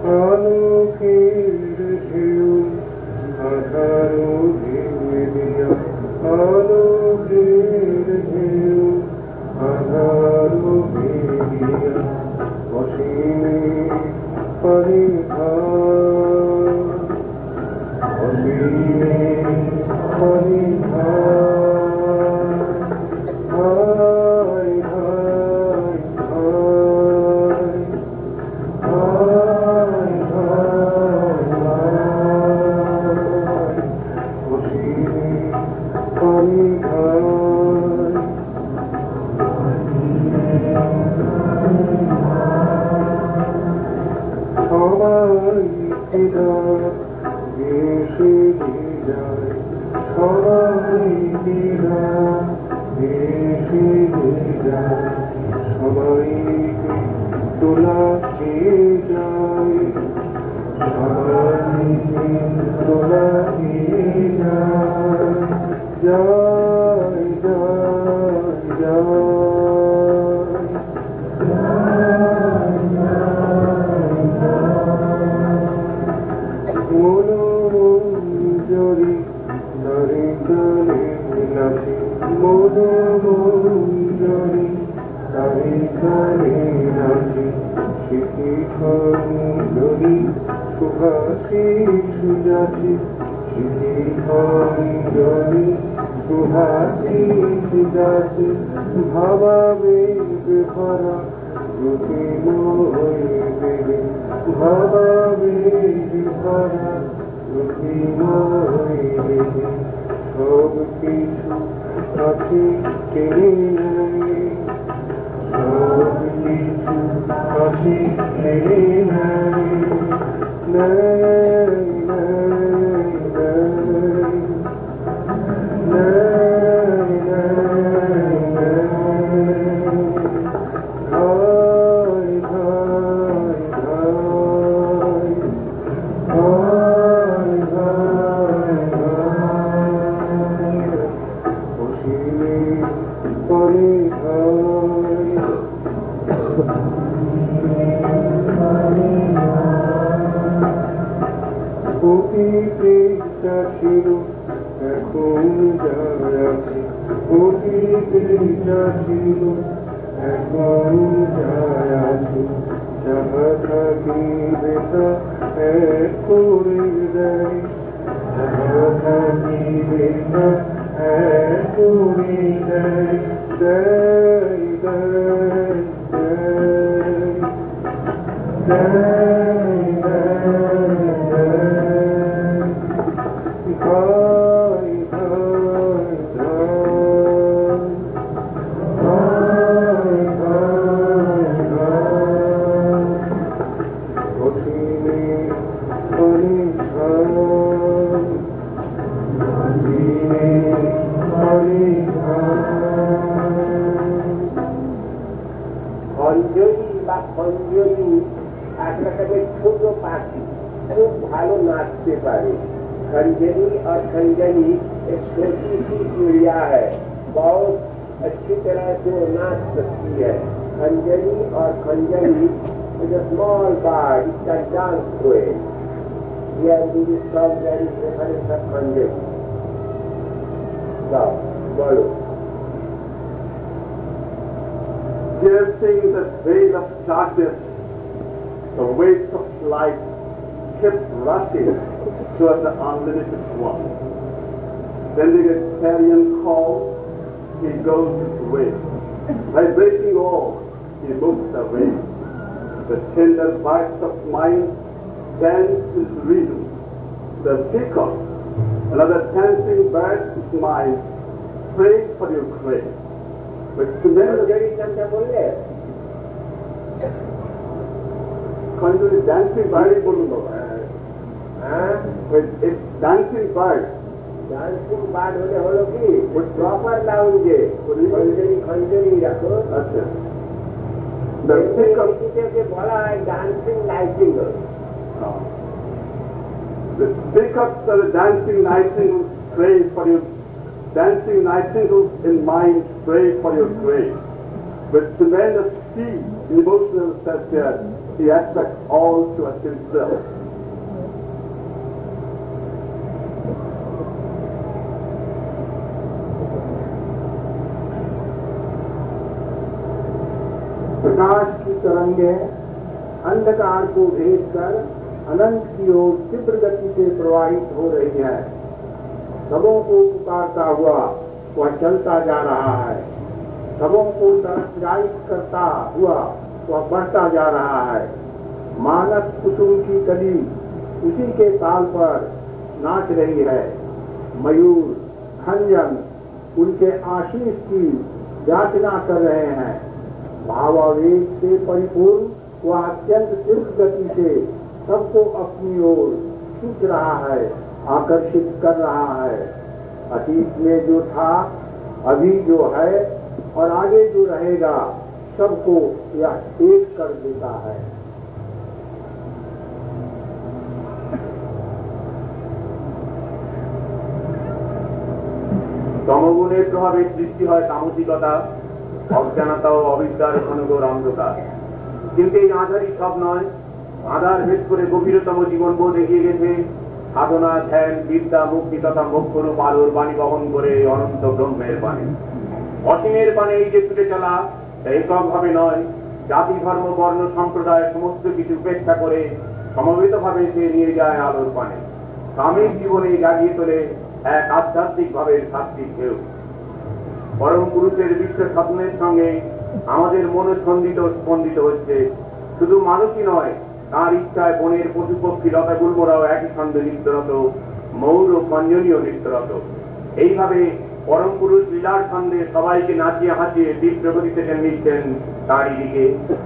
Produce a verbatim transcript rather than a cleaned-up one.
আলোকের ঢেউ আধারো ঢেউ দিয়া আলোকের ঢেউ আধারো দিয়া অসীমে পরিধান অসীমে পরিধান হায় হায় হায় হায় হায় অসীমে পরিধান সবাই ফিরা এসে যায় সবাই ফিরা এসে যায় সবাইকে তোলা খেয়ে যায় সবাইকে তোলা খেয়ে যায় যায় যায় যায় মনোমঞ্জরি তারে তারে নাচে মনোমঞ্জরি তারে তারে নাচে স্মৃতি খঞ্জরি সুভাষী সুজাচে স্মৃতি খঞ্জরি সুভাষী সুজাচে ভাবাবেগ ভরা রূপিময় দেবে ভাবাবেগ ভরা রূপিময় দেবে সব কিছু কাছে টেনে নেয় সব কিছু কাছে টেনে নেয় নেয় নেয় নেয় নেয় হায় হায় হায় হায় হায় হায় অসীমে পরিধান অতীতটা ছিল এখন যার আছে অতীতটা ছিল এখন যার আছে যাহা থাকিবে তা এক করে দেয় যাহা থাকিবে তা এক করে দেয় দেয় দেয় দেয় দেয় হায় হায় হায় হায় হায় অসীমে পরিধান অসীমে পরিধান অঞ্জলি বা অঞ্জলি এক রকমের ছোট পাখি খুব ভালো নাচতে পারে खंजनी और खंजनी एक छोटी सी चिड़िया है बहुत अच्छी तरह से नाच सकती है खंजनी और खंजनी is a small bird it can dance to it here in this song there is reference of खंजनी now follow piercing the veil of darkness the waves of light kept rushing towards the unlimited one. Then the Italian calls, he goes his way. By breaking all, he moves away. The tender bites of mind dance his rhythm. The peacock, another dancing bird is mine, prays for your grace. But खंजनी शब्द बोले खंजनी dancing bird ही बोलूँगा dancing bird dancing bird होने हलो की proper लाउंगे खंजनी खंजनी रखो अच्छा the peacock के बोला है dancing lighting the peacocks are the dancing nightingales pray for your dancing nightingales in mind pray for your grace. But when the sea emotional says that he expects all to us himself. प्रकाश की तरंगें अंधकार को भेद कर अनंत की ओर तीव्र गति से प्रवाहित हो रही है। सबों को पुकारता हुआ वह चलता जा रहा है। सबों को तरंगायित करता हुआ वह बढ़ता जा रहा है। मानस कुसुम की कली उसी के ताल पर नाच रही है। मयूर खंजन उनके आशीष की याचना कर रहे हैं। भावावेग से परिपूर्ण वह अत्यंत तीव्र गति से सबको अपनी ओर खींच रहा है, आकर्षित कर रहा है। अतीत में जो था, अभी जो है और आगे जो रहेगा, सबको यह एक कर देता है। তমগুণের প্রভাবে সৃষ্টি হয় তামসিকতা, অজ্ঞানতা ও অবিদ্যার ঘনঘোর অন্ধকার। কিন্তু এই আধারই সব নয়। আধার ভেদ করে গভীরতম জীবনবোধ এগিয়ে গেছে সাধনা, ধ্যান, বিদ্যা, মুক্তি তথা মোক্ষরূপ আলোর বাণী বহন করে অনন্ত ব্রহ্মের বাণী। অসীমের বাণী এই যে ছুটে চলা, এককভাবে নয়, জাতি, ধর্ম, বর্ণ, সম্প্রদায় সমস্ত কিছু উপেক্ষা করে সমবেতভাবে সে নিয়ে যায় আলোর বাণী। স্বামীর জীবনে জাগিয়ে তোলে এক আধ্যাত্মিক ভাবের সাত্বিক ঢেউ। পরম পুরুষের বিশ্ব স্বপ্নের সঙ্গে আমাদের মন ছন্দিত স্পন্দিত হচ্ছে। শুধু মানুষই নয়, তার ইচ্ছায় বনের পশু পক্ষী লতা গুল্মরাও একই ছন্দে নৃত্যরত, মৌর ও খঞ্জনীয় নৃত্যরত। এইভাবে পরম পুরুষ লীলার ছন্দে সবাইকে নাচিয়ে হাসিয়ে তীব্র গতিতে নিচ্ছেন তারই দিকে।